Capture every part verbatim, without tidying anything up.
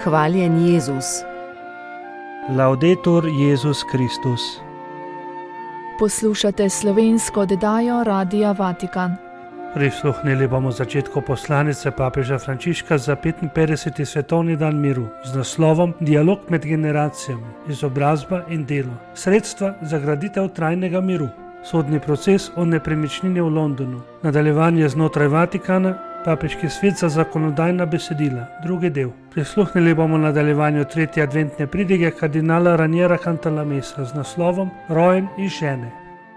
Hvaljen Jezus. Laudetur Jezus Kristus. Poslušate slovensko oddajo Radia Vatikan. Prisluhnili bomo začetku poslanice papeža Frančiška za petinpetdeseti svetovni dan miru z naslovom Dialog med generacijami, izobrazba in delo, sredstva za graditev trajnega miru, sodni proces o nepremičnini v Londonu, nadaljevanje znotraj Vatikana, papeški svet za zakonodajna besedila, drugi del. Prisluhnili bomo nadaljevanju tretje adventne pridige kardinala Raniera Cantalamessa z naslovom Rojen iz žene.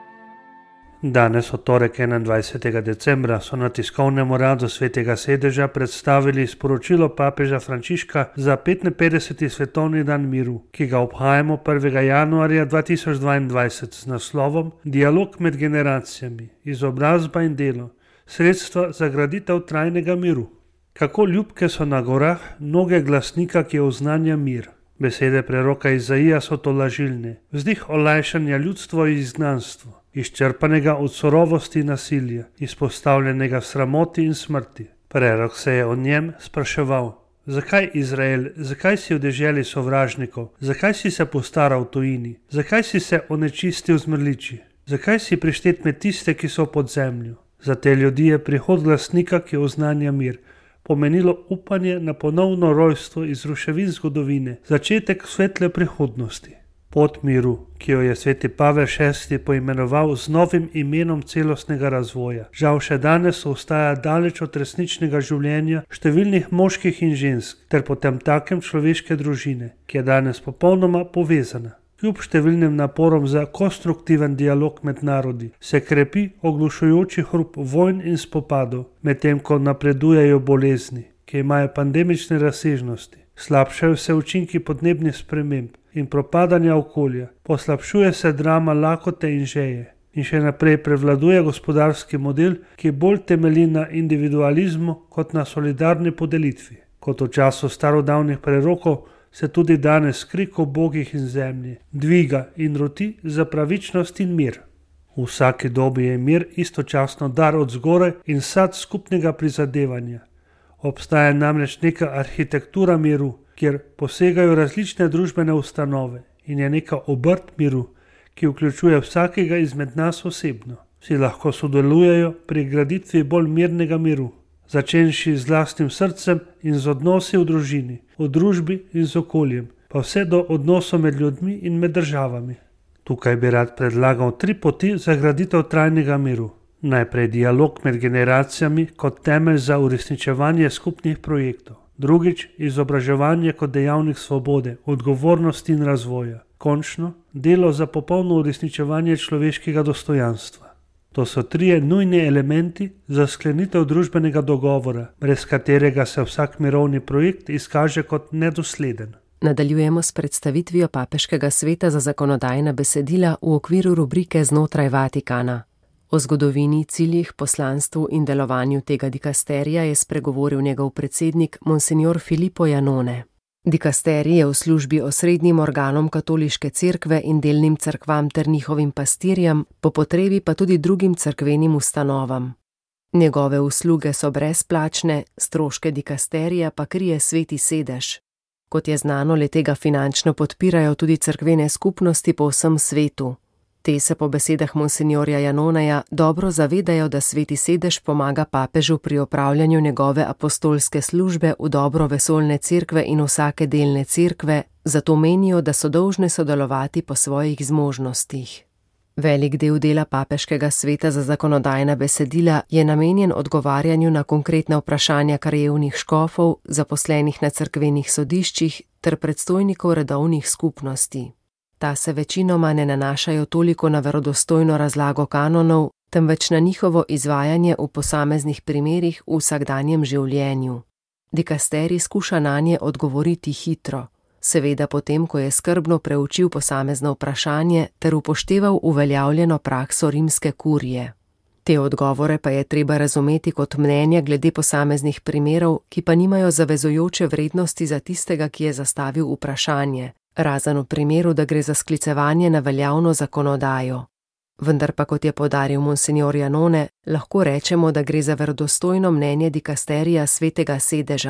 Danes, v torek enaindvajsetega decembra, so na tiskovnem uradu Svetega sedeža predstavili sporočilo papeža Frančiška za petinpetdeseti svetovni dan miru, ki ga obhajamo prvega januarja dva tisoč dvaindvajset z naslovom Dialog med generacijami, izobrazba in delo, sredstva za graditev trajnega miru. Kako ljubke so na gorah noge glasnika, ki oznanja mir. Besede preroka Izaija so tolažilne, vzdih olajšanja ljudstvo in izgnanstvo, izčrpanega od surovosti in nasilja, izpostavljenega sramoti in smrti. Prerok se je o njem spraševal: zakaj Izrael, zakaj si v deželi sovražnikov, zakaj si se postaral v tujini, zakaj si se onečistil z mrliči, zakaj si prištet med tiste, ki so pod zemljo. Za te ljudi je prihod glasnika, ki oznanja mir, pomenilo upanje na ponovno rojstvo iz ruševin zgodovine, začetek svetle prihodnosti. Pot miru, ki jo je sveti Pavel šesti poimenoval z novim imenom celostnega razvoja, žal še danes ostaja daleč od resničnega življenja številnih moških in žensk ter potem takem človeške družine, ki je danes popolnoma povezana. Kljub številnim naporom za konstruktiven dialog med narodi se krepi oglušujoči hrup vojn in spopadov, medtem ko napredujejo bolezni, ki imajo pandemične razsežnosti, slabšajo se učinki podnebnih sprememb in propadanja okolja, poslabšuje se drama lakote in žeje in še naprej prevladuje gospodarski model, ki bolj temelji na individualizmu kot na solidarni podelitvi. Kot v času starodavnih prerokov se tudi danes krik o bogih in zemlji dviga in roti za pravičnost in mir. V vsaki dobi je mir istočasno dar od zgoraj in sad skupnega prizadevanja. Obstaja namreč neka arhitektura miru, kjer posegajo različne družbene ustanove, in je neka obrt miru, ki vključuje vsakega izmed nas osebno. Vsi lahko sodelujejo pri graditvi bolj mirnega miru, začenši z lastnim srcem in z odnosi v družini, v družbi in z okoljem, pa vse do odnosov med ljudmi in med državami. Tukaj bi rad predlagal tri poti za graditev trajnega miru. Najprej dialog med generacijami kot temelj za uresničevanje skupnih projektov. Drugič, izobraževanje kot dejavnik svobode, odgovornosti in razvoja. Končno, delo za popolno uresničevanje človeškega dostojanstva. To so trije nujni elementi za sklenitev družbenega dogovora, brez katerega se vsak mirovni projekt izkaže kot nedosleden. Nadaljujemo s predstavitvijo papeškega sveta za zakonodajna besedila v okviru rubrike Znotraj Vatikana. O zgodovini, ciljih, poslanstvu in delovanju tega dikasterija je spregovoril njegov predsednik Monsignor Filippo Iannone. Dikasterij je v službi osrednjim organom katoliške cerkve in delnim cerkvam ter njihovim pastirjem, po potrebi pa tudi drugim cerkvenim ustanovam. Njegove usluge so brezplačne, stroške dikasterija pa krije sveti sedež. Kot je znano, le tega finančno podpirajo tudi cerkvene skupnosti po vsem svetu. Te se po besedah monsignorja Iannoneja dobro zavedajo, da sveti sedež pomaga papežu pri opravljanju njegove apostolske službe v dobro vesoljne cerkve in vsake delne cerkve, zato menijo, da so dolžne sodelovati po svojih zmožnostih. Velik del dela papeškega sveta za zakonodajna besedila je namenjen odgovarjanju na konkretna vprašanja krajevnih škofov, zaposlenih na cerkvenih sodiščih ter predstojnikov redovnih skupnosti. Ta se večinoma ne nanašajo toliko na verodostojno razlago kanonov, temveč na njihovo izvajanje v posameznih primerih v vsakdanjem življenju. Dikasterij skuša nanje odgovoriti hitro, seveda potem, ko je skrbno preučil posamezno vprašanje ter upošteval uveljavljeno prakso rimske kurije. Te odgovore pa je treba razumeti kot mnenja glede posameznih primerov, ki pa nimajo zavezujoče vrednosti za tistega, ki je zastavil vprašanje, razen v primeru, da gre za sklicevanje na veljavno zakonodajo. Vendar pa, kot je poudaril monsignor Iannone, lahko rečemo, da gre za verodostojno mnenje dikasterija Svetega sedeža.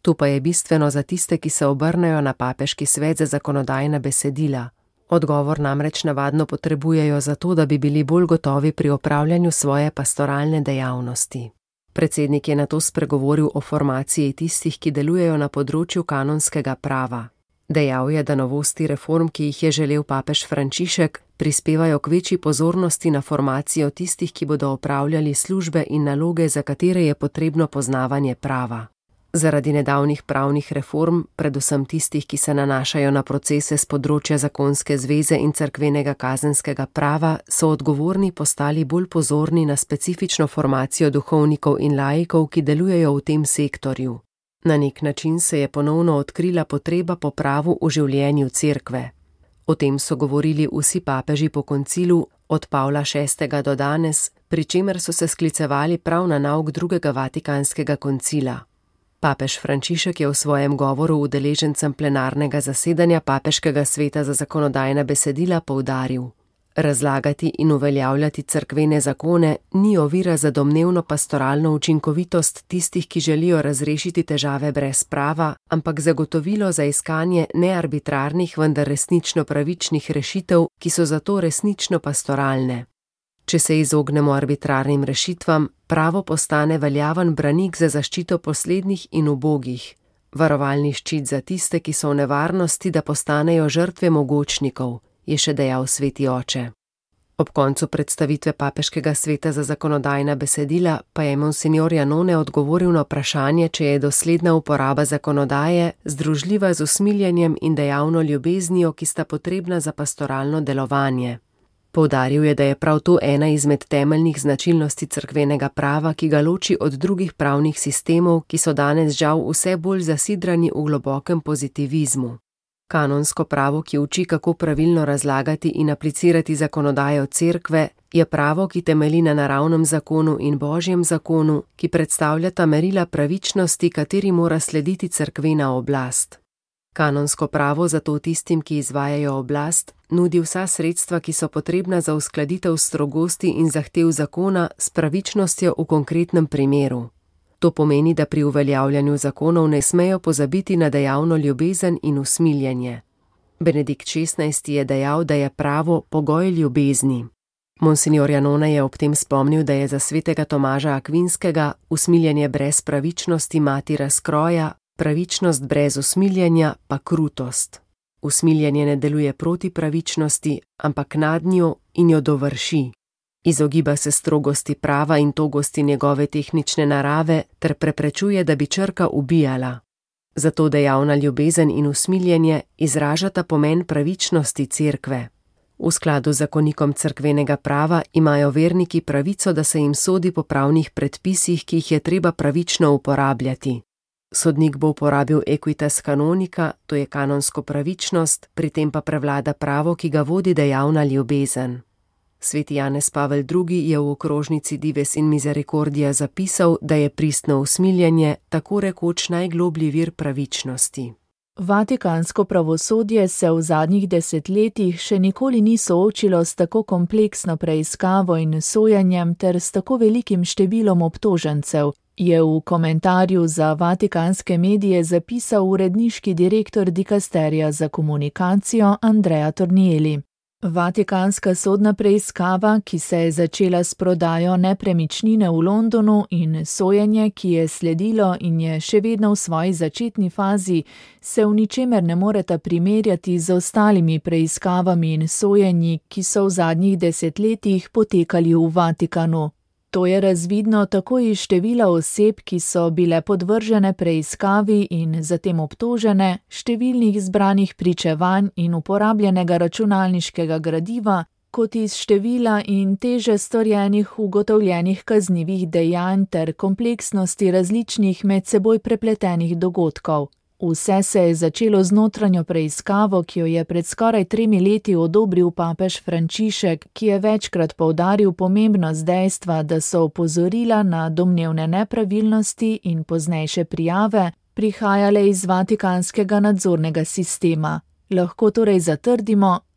To pa je bistveno za tiste, ki se obrnejo na papeški svet za zakonodajna besedila. Odgovor namreč navadno potrebujejo zato, da bi bili bolj gotovi pri opravljanju svoje pastoralne dejavnosti. Predsednik je nato spregovoril o formaciji tistih, ki delujejo na področju kanonskega prava. Dejal je, da novosti reform, ki jih je želel papež Frančišek, prispevajo k večji pozornosti na formacijo tistih, ki bodo opravljali službe in naloge, za katere je potrebno poznavanje prava. Zaradi nedavnih pravnih reform, predvsem tistih, ki se nanašajo na procese z področja zakonske zveze in cerkvenega kazenskega prava, so odgovorni postali bolj pozorni na specifično formacijo duhovnikov in laikov, ki delujejo v tem sektorju. Na nek način se je ponovno odkrila potreba po pravu v življenju cerkve. O tem so govorili vsi papeži po koncilu, od Pavla šestega do danes, pri čemer so se sklicevali prav na nauk drugega vatikanskega koncila. Papež Frančišek je v svojem govoru udeležencem plenarnega zasedanja Papeškega sveta za zakonodajna besedila poudaril: razlagati in uveljavljati cerkvene zakone ni ovira za domnevno pastoralno učinkovitost tistih, ki želijo razrešiti težave brez prava, ampak zagotovilo za iskanje nearbitrarnih, vendar resnično pravičnih rešitev, ki so zato resnično pastoralne. Če se izognemo arbitrarnim rešitvam, pravo postane veljaven branik za zaščito poslednjih in ubogih, varovalni ščit za tiste, ki so v nevarnosti, da postanejo žrtve mogočnikov, je še dejal sveti oče. Ob koncu predstavitve Papeškega sveta za zakonodajna besedila pa je monsinjor Janone odgovoril na vprašanje, če je dosledna uporaba zakonodaje združljiva z usmiljenjem in dejavno ljubeznijo, ki sta potrebna za pastoralno delovanje. Poudaril je, da je prav to ena izmed temeljnih značilnosti cerkvenega prava, ki ga loči od drugih pravnih sistemov, ki so danes žal vse bolj zasidrani v globokem pozitivizmu. Kanonsko pravo, ki uči, kako pravilno razlagati in aplicirati zakonodajo cerkve, je pravo, ki temelji na naravnem zakonu in božjem zakonu, ki predstavljata merila pravičnosti, kateri mora slediti cerkvena oblast. Kanonsko pravo zato tistim, ki izvajajo oblast, nudi vsa sredstva, ki so potrebna za uskladitev strogosti in zahtev zakona s pravičnostjo v konkretnem primeru. To pomeni, da pri uveljavljanju zakonov ne smejo pozabiti na dejavno ljubezen in usmiljenje. Benedikt šestnajsti je dejal, da je pravo pogoj ljubezni. Monsinjor Janone je ob tem spomnil, da je za svetega Tomaža Akvinskega usmiljenje brez pravičnosti mati razkroja, pravičnost brez usmiljenja pa krutost. Usmiljenje ne deluje proti pravičnosti, ampak nad njo in jo dovrši. Izogiba se strogosti prava in togosti njegove tehnične narave ter preprečuje, da bi črka ubijala. Zato dejavna ljubezen in usmiljenje izražata pomen pravičnosti cerkve. V skladu z zakonikom cerkvenega prava imajo verniki pravico, da se jim sodi po pravnih predpisih, ki jih je treba pravično uporabljati. Sodnik bo uporabil equitas canonica, to je kanonsko pravičnost, pri tem pa prevlada pravo, ki ga vodi dejavna ljubezen. Sveti Janez Pavel drugi je v okrožnici Dives in Misericordia zapisal, da je pristno usmiljenje tako rekoč najgloblji vir pravičnosti. Vatikansko pravosodje se v zadnjih desetletjih še nikoli ni soočilo s tako kompleksno preiskavo in sojenjem ter s tako velikim številom obtožencev, je v komentarju za vatikanske medije zapisal uredniški direktor dikasterija za komunikacijo Andrea Tornielli. Vatikanska sodna preiskava, ki se je začela s prodajo nepremičnine v Londonu in sojenje, ki je sledilo in je še vedno v svoji začetni fazi, se v ničemer ne moreta primerjati z ostalimi preiskavami in sojenji, ki so v zadnjih desetletjih potekali v Vatikanu. To je razvidno tako iz števila oseb, ki so bile podvržene preiskavi in zatem obtožene, številnih zbranih pričevanj in uporabljenega računalniškega gradiva, kot iz števila in teže storjenih ugotovljenih kaznivih dejanj ter kompleksnosti različnih med seboj prepletenih dogodkov. Vse se je začelo z notranjo preiskavo, ki jo je pred skoraj tremi leti odobril papež Frančišek, ki je večkrat poudaril pomembnost dejstva, da so opozorila na domnevne nepravilnosti in poznejše prijave prihajale iz vatikanskega nadzornega sistema. Lahko torej zatrdimo,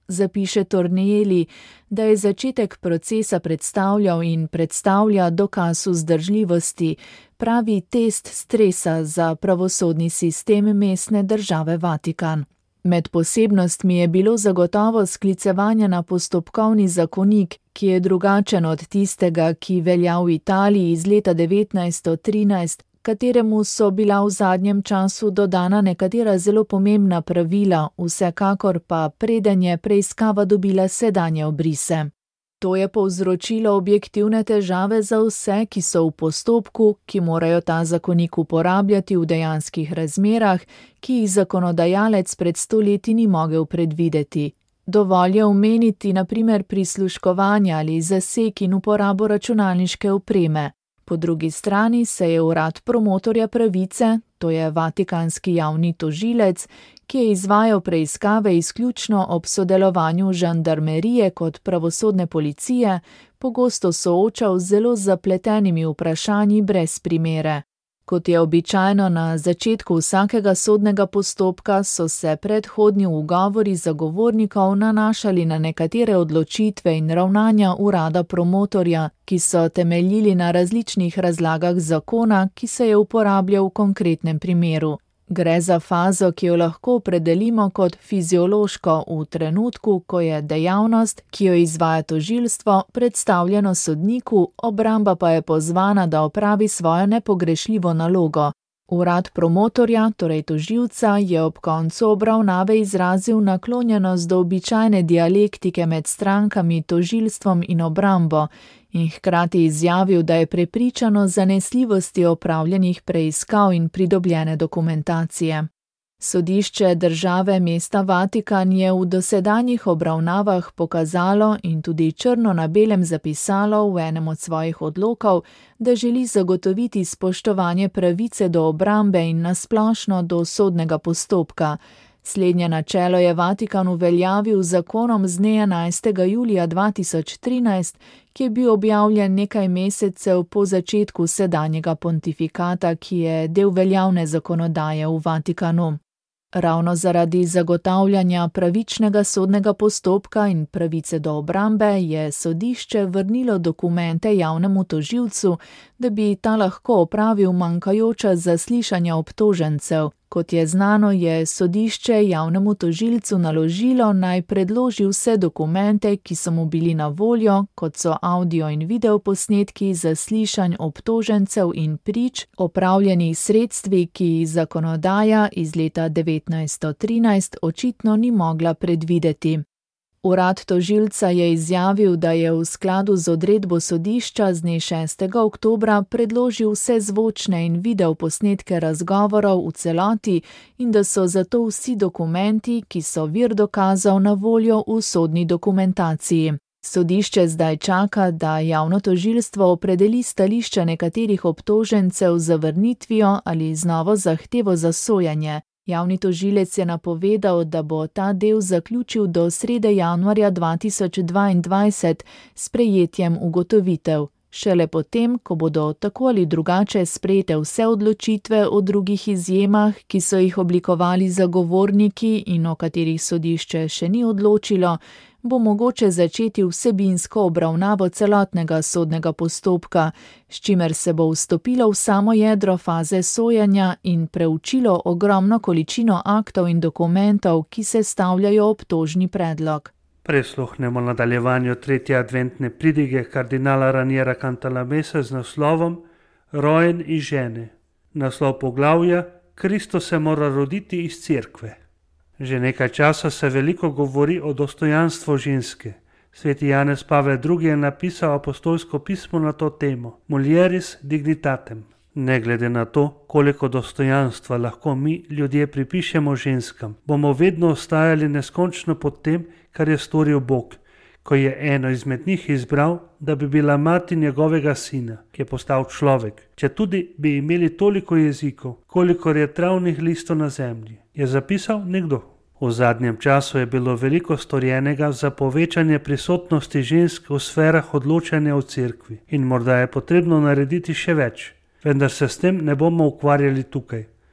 zapiše Tornielli, da je začetek procesa predstavljal in predstavlja dokaz vzdržljivosti, pravi test stresa za pravosodni sistem mestne države Vatikan. Med posebnostmi je bilo zagotovo sklicevanje na postopkovni zakonik, ki je drugačen od tistega, ki velja v Italiji iz leta devetnajststo trinajst, kateremu so bila v zadnjem času dodana nekatera zelo pomembna pravila, vsekakor pa preden je preiskava dobila sedanje obrise. To je povzročilo objektivne težave za vse, ki so v postopku, ki morajo ta zakonik uporabljati v dejanskih razmerah, ki jih zakonodajalec pred stoletji ni mogel predvideti. Dovolj je omeniti na primer prisluškovanje ali zaseg in uporabo računalniške opreme. Po drugi strani se je urad promotorja pravice, to je vatikanski javni tožilec, ki je izvajal preiskave izključno ob sodelovanju žandarmerije kot pravosodne policije, pogosto soočal z zelo zapletenimi vprašanji brez primere. Kot je običajno na začetku vsakega sodnega postopka, so se predhodni ugovori zagovornikov nanašali na nekatere odločitve in ravnanja urada promotorja, ki so temeljili na različnih razlagah zakona, ki se je uporabljal v konkretnem primeru. Gre za fazo, ki jo lahko opredelimo kot fiziološko v trenutku, ko je dejavnost, ki jo izvaja tožilstvo, predstavljeno sodniku, obramba pa je pozvana, da opravi svojo nepogrešljivo nalogo. Urad promotorja, torej tožilca, je ob koncu obravnave izrazil naklonjenost do običajne dialektike med strankami, tožilstvom in obrambo in hkrati izjavil, da je prepričan o zanesljivosti opravljenih preiskav in pridobljene dokumentacije. Sodišče države mesta Vatikan je v dosedanjih obravnavah pokazalo in tudi črno na belem zapisalo v enem od svojih odlokov, da želi zagotoviti spoštovanje pravice do obrambe in nasplošno do sodnega postopka. Slednje načelo je Vatikan uveljavil z zakonom z dne enajstega julija dva tisoč trinajst, ki je bil objavljen nekaj mesecev po začetku sedanjega pontifikata, ki je del veljavne zakonodaje v Vatikanu. Ravno zaradi zagotavljanja pravičnega sodnega postopka in pravice do obrambe je sodišče vrnilo dokumente javnemu tožilcu, da bi ta lahko opravil manjkajoča zaslišanja obtožencev. Kot je znano, je sodišče javnemu tožilcu naložilo, naj predloži vse dokumente, ki so mu bili na voljo, kot so audio in video posnetki zaslišanj obtožencev in prič, opravljeni sredstvi, ki jih zakonodaja iz leta devetnajststo trinajst očitno ni mogla predvideti. Urad tožilca je izjavil, da je v skladu z odredbo sodišča z dne šestega oktobra predložil vse zvočne in video posnetke razgovorov v celoti in da so zato vsi dokumenti, ki so vir dokazov, na voljo v sodni dokumentaciji. Sodišče zdaj čaka, da javno tožilstvo opredeli stališča nekaterih obtožencev z zavrnitvijo ali z novo zahtevo za sojenje. Javni tožilec je napovedal, da bo ta del zaključil do srede januarja dva tisoč dvaindvajset s prejetjem ugotovitev. Šele potem, ko bodo tako ali drugače sprejete vse odločitve o drugih izjemah, ki so jih oblikovali zagovorniki in o katerih sodišče še ni odločilo, bo mogoče začeti vsebinsko obravnavo celotnega sodnega postopka, s čimer se bo vstopilo v samo jedro faze sojenja in preučilo ogromno količino aktov in dokumentov, ki sestavljajo obtožni predlog. Prisluhnemo nadaljevanju tretje adventne pridige kardinala Raniera Cantalamessa z naslovom Rojen iz žene. Naslov poglavja Kristus se mora roditi iz cerkve. Že nekaj časa se veliko govori o dostojanstvu ženske. Sveti Janez Pavel drugi. Je napisal apostolsko pismo na to temo, Mulieris dignitatem. Ne glede na to, koliko dostojanstva lahko mi, ljudje, pripišemo ženskam, bomo vedno ostajali neskončno pod tem, kar je storil Bog, ko je eno izmed njih izbral, da bi bila mati njegovega sina, ki je postal človek. Če tudi bi imeli toliko jezikov, kolikor je travnih listov na zemlji, je zapisal nekdo. V zadnjem času je bilo veliko storjenega za povečanje prisotnosti žensk v sferah odločanja v cerkvi in morda je potrebno narediti še več, vendar se s tem ne bomo ukvarjali tukaj.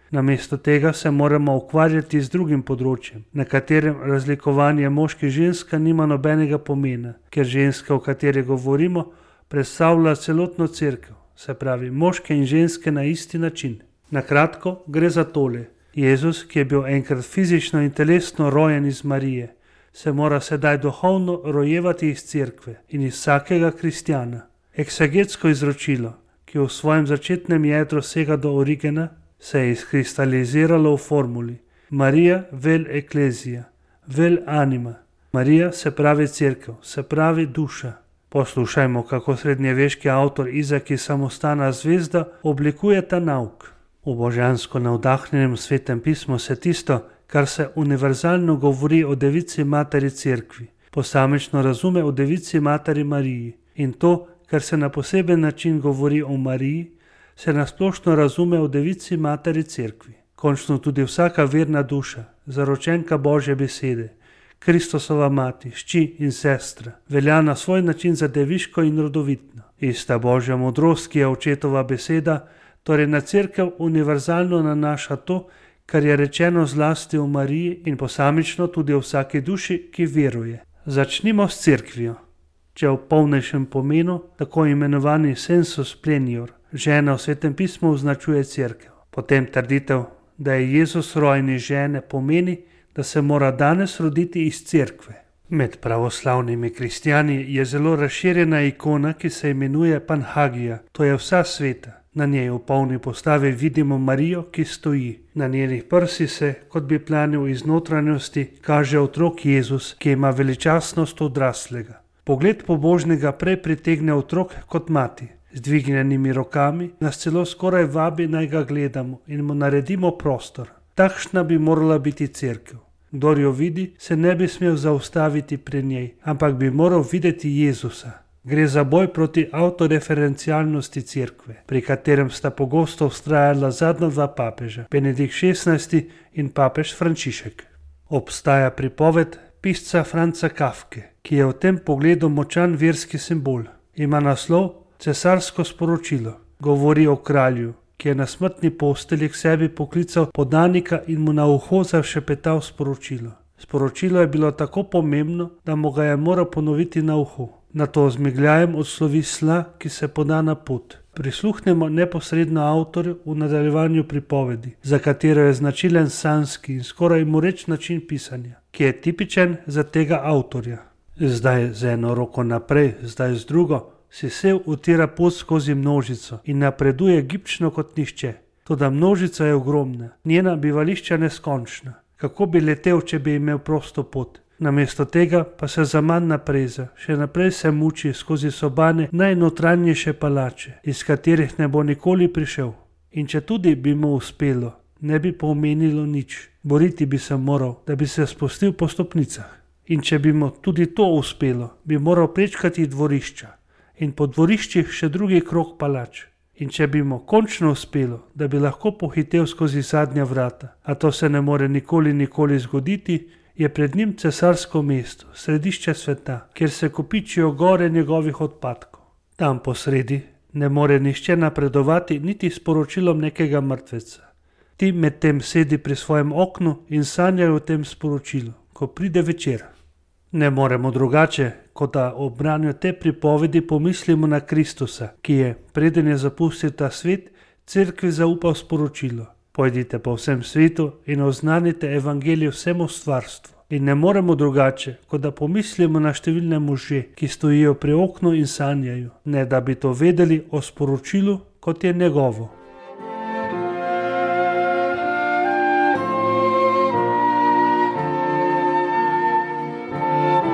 Namesto tega se moramo ukvarjati z drugim področjem, na katerem razlikovanje moški in ženska nima nobenega pomena, ker ženska, o kateri govorimo, predstavlja celotno cerkev, se pravi moške in ženske na isti način. Na kratko gre za tole. Jezus, ki je bil enkrat fizično in telesno rojen iz Marije, se mora sedaj duhovno rojevati iz cerkve in iz vsakega kristjana. Eksegetsko izročilo, ki v svojem začetnem jedru sega do Origena, se je izkristaliziralo v formuli Marija vel eklezija, vel anima. Marija se pravi cerkev, se pravi duša. Poslušajmo, kako srednjeveški avtor Izaki Samostana Zvezda oblikuje ta nauk. V božansko navdahnjenem svetem pismu se tisto, kar se univerzalno govori o devici materi cerkvi, posamično razume o devici materi Mariji, in to, kar se na poseben način govori o Mariji, se nasplošno razume o devici materi cerkvi. Končno tudi vsaka verna duša, zaročenka Božje besede, Kristosova mati, šči in sestra, velja na svoj način za deviško in rodovitno. Ista Božja modrost, ki je očetova beseda, torej na cerkev univerzalno nanaša to, kar je rečeno zlasti o Mariji in posamično tudi o vsaki duši, ki veruje. Začnimo s cerkvijo. Če v polnejšem pomenu, tako imenovani sensus plenior, žena v svetem pismu označuje cerkev. Potem trditev, da je Jezus rojen iz žene, pomeni, da se mora danes roditi iz cerkve. Med pravoslavnimi kristjani je zelo razširjena ikona, ki se imenuje Panhagija, to je vsa sveta. Na njej v polni postavi vidimo Marijo, ki stoji. Na njenih prsi se, kot bi planil iz notranjosti, kaže otrok Jezus, ki ima veličastnost odraslega. Pogled pobožnega prej pritegne otrok kot mati. Z dvignjenimi rokami nas celo skoraj vabi, naj ga gledamo in mu naredimo prostor. Takšna bi morala biti cerkev. Kdor jo vidi, se ne bi smel zaustaviti pri njej, ampak bi moral videti Jezusa. Gre za boj proti avtoreferencialnosti cerkve, pri katerem sta pogosto vztrajala zadnja dva papeža, Benedikt šestnajsti in papež Frančišek. Obstaja pripoved pisca Franca Kafke, ki je v tem pogledu močan verski simbol. Ima naslov Cesarsko sporočilo. Govori o kralju, ki je na smrtni postelji k sebi poklical podanika in mu na uho zašepetal sporočilo. Sporočilo je bilo tako pomembno, da mu ga je moral ponoviti na uho. Nato z migljajem odslovi sla, ki se poda na pot. Prisluhnemo neposredno avtorju v nadaljevanju pripovedi, za katero je značilen sanski in skoraj moreč način pisanja, ki je tipičen za tega avtorja. Zdaj z eno roko naprej, zdaj z drugo, si sev utira pot skozi množico in napreduje gibčno kot nišče. Toda množica je ogromna, njena bivališča neskončna. Kako bi letel, če bi imel prosto pot? Namesto tega pa se zaman napreza, še naprej se muči skozi sobane najnotranjejše palače, iz katerih ne bo nikoli prišel. In če tudi bi mu uspelo, ne bi pomenilo nič. Boriti bi se moral, da bi se spustil po stopnicah. In če bi mu tudi to uspelo, bi moral prečkati dvorišča in po dvoriščih še drugi krog palač. In če bi mu končno uspelo, da bi lahko pohitel skozi zadnja vrata, a to se ne more nikoli nikoli zgoditi, je pred njim cesarsko mesto, središče sveta, kjer se kopičijo gore njegovih odpadkov. Tam posredi ne more nihče napredovati niti s poročilom nekega mrtveca. Ti medtem sedi pri svojem oknu in sanjajo o tem sporočilu, ko pride večer. Ne moremo drugače, kot da ob branju te pripovedi pomislimo na Kristusa, ki je, preden je zapustil ta svet, cerkvi zaupal sporočilo. Pojdite po vsem svetu in oznanite evangelij vsemu stvarstvu. In ne moremo drugače, kot da pomislimo na številne može, ki stojijo pri oknu in sanjajo, ne da bi to vedeli o sporočilu, kot je njegovo.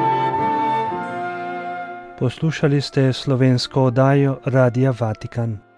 Poslušali ste slovensko oddajo Radia Vatikan.